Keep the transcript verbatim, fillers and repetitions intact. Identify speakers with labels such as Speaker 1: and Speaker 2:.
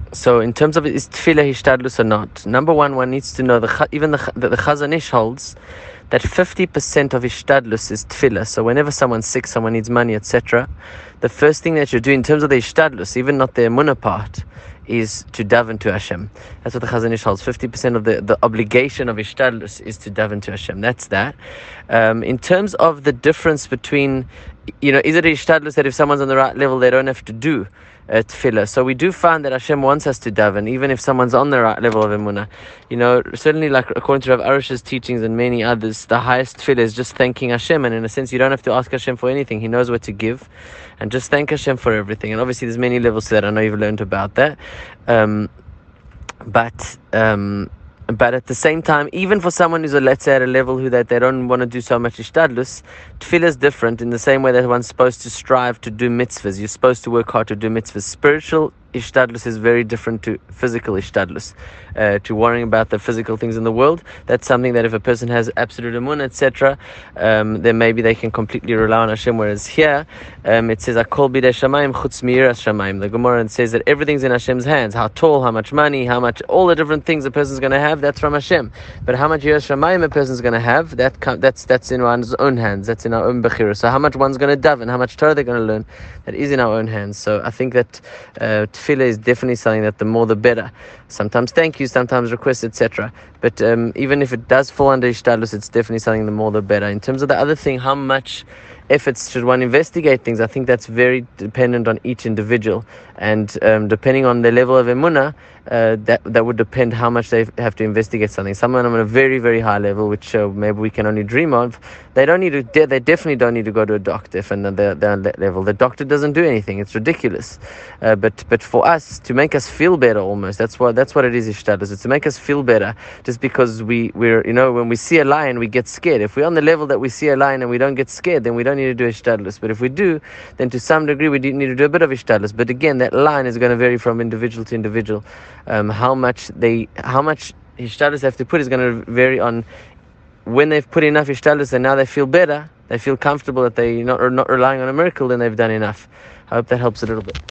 Speaker 1: So in terms of is tefillah hishtadlus or not, number one, one needs to know the even the the, the Chazon Ish holds that fifty percent of hishtadlus is tefillah. So whenever someone's sick, someone needs money, et cetera, the first thing that you do in terms of the hishtadlus, even not the emunah part, is to daven to Hashem. That's what the Chazon Ish holds. fifty percent of the, the obligation of hishtadlus is to daven to Hashem. That's that. Um, in terms of the difference between, you know, is it a hishtadlus that if someone's on the right level, they don't have to do Uh, tefillah. So we do find that Hashem wants us to daven, even if someone's on the right level of emunah. You know, certainly, like according to Rav Arush's teachings and many others, the highest tefillah is just thanking Hashem, and in a sense, you don't have to ask Hashem for anything. He knows what to give, and just thank Hashem for everything. And obviously, there's many levels to that. I know you've learned about that, um, but. Um, But at the same time, even for someone who's, a, let's say, at a level who that they don't want to do so much ishtadlus, tefillah is different in the same way that one's supposed to strive to do mitzvahs. You're supposed to work hard to do mitzvahs. Spiritual ishtadlus is very different to physical ishtadlus, uh, to worrying about the physical things in the world. That's something that if a person has absolute emunah, et cetera, um, then maybe they can completely rely on Hashem. Whereas here, um, it says, "Akol bidei shamayim chutz miyiras shamayim." The Gemara says that everything's in Hashem's hands. How tall, how much money, how much, all the different things a person's going to have, that's from Hashem. But how much yiras shamayim a person's going to have, that that's that's in one's own hands. That's in our own bechira. So how much one's going to daven, how much Torah they're going to learn, that is in our own hands. So I think that uh, tefillah is definitely something that the more the better. Sometimes thank you, sometimes requests, et cetera. But um, even if it does fall under ishtadlus, it's definitely something the more the better. In terms of the other thing, how much efforts should one investigate things? I think that's very dependent on each individual, and um, depending on the level of emunah, uh, that that would depend how much they have to investigate something. Someone on a very very high level, which uh, maybe we can only dream of, they don't need to. De- they definitely don't need to go to a doctor if and they're, they're on that level. The doctor doesn't do anything. It's ridiculous. Uh, but but for us to make us feel better, almost that's what that's what it is. Ishtadlus. It's to make us feel better, just because we we're you know when we see a lion we get scared. If we're on the level that we see a lion and we don't get scared, then we don't need to do ishtadlus. But if we do, then to some degree we do need to do a bit of ishtadlus. But again, that line is going to vary from individual to individual. Um, how much they, how much ishtadlus they have to put is going to vary on when they've put enough ishtadlus and now they feel better, they feel comfortable that they not are not relying on a miracle, then they've done enough. I hope that helps a little bit.